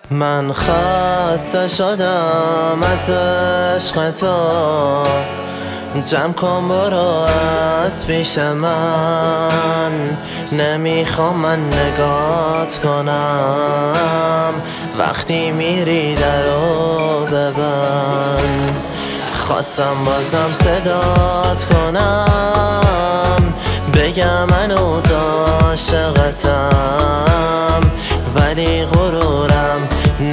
من خسته شدم از عشق تو، جمع کن برو از پیش من. نمیخوام من نگات کنم، وقتی میری درو ببند. خواستم بازم صدات کنم، بگم من عاشقتم، ولی غرورم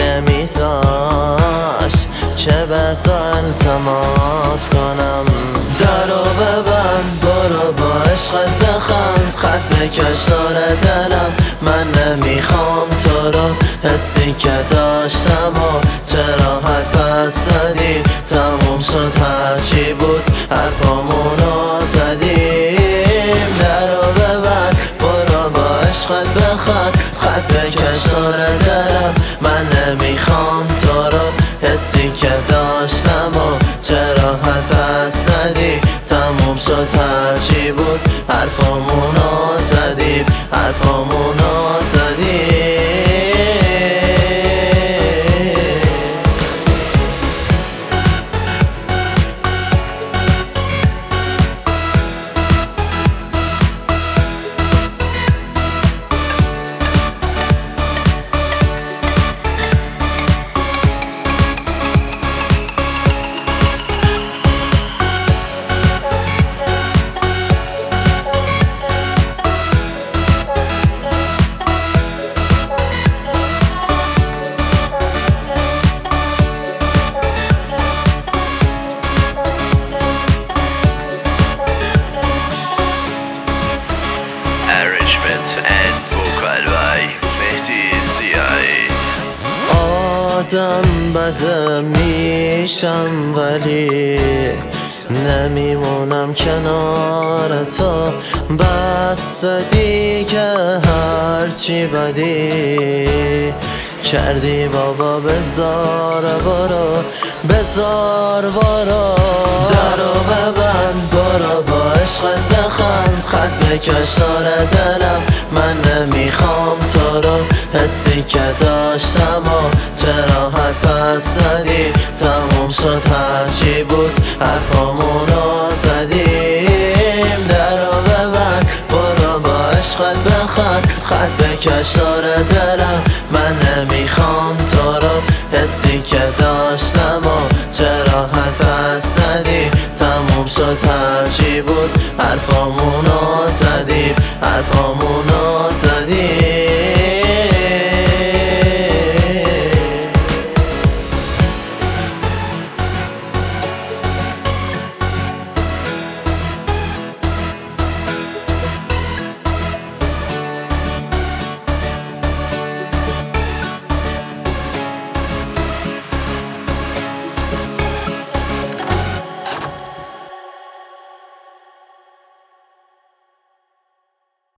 نمیذاش که به تو التماس کنم. درو ببند برو با عشقت بخند، خط بکش دور دلم. من نمیخوام تو رو، حسی که داشتم و چرا حد پس زدی. تموم شد هرچی بود حرفامونو زدیم. درو ببند برو با عشقت بخند، خط بکش دور دلم. من نمیخوام تو رو، حسی که داشتم و چرا حد پس زدی. تموم شد هرچی بود حرفامونو زدیم، حرفامونو زدیم. آدم بده میشم ولی نمیمونم کنار تو. بس دیگه هرچی بدی کردی بابا، بذار برو، بذار برو. درو ببند برو با عشقت بخند، خط بکش دور دلم. من نمیخوام تو رو، حسی که داشتم و چرا حد پس زدی. تموم شد هرچی بود حرفامونو زدیم. درو ببند برو با عشقت بخند، خط بکش دور دلم. من نمیخوام تو رو، حسی که داشتم و چرا حد پس زدی. تموم شد هرچی بود حرفامونو زدیم، حرفامونو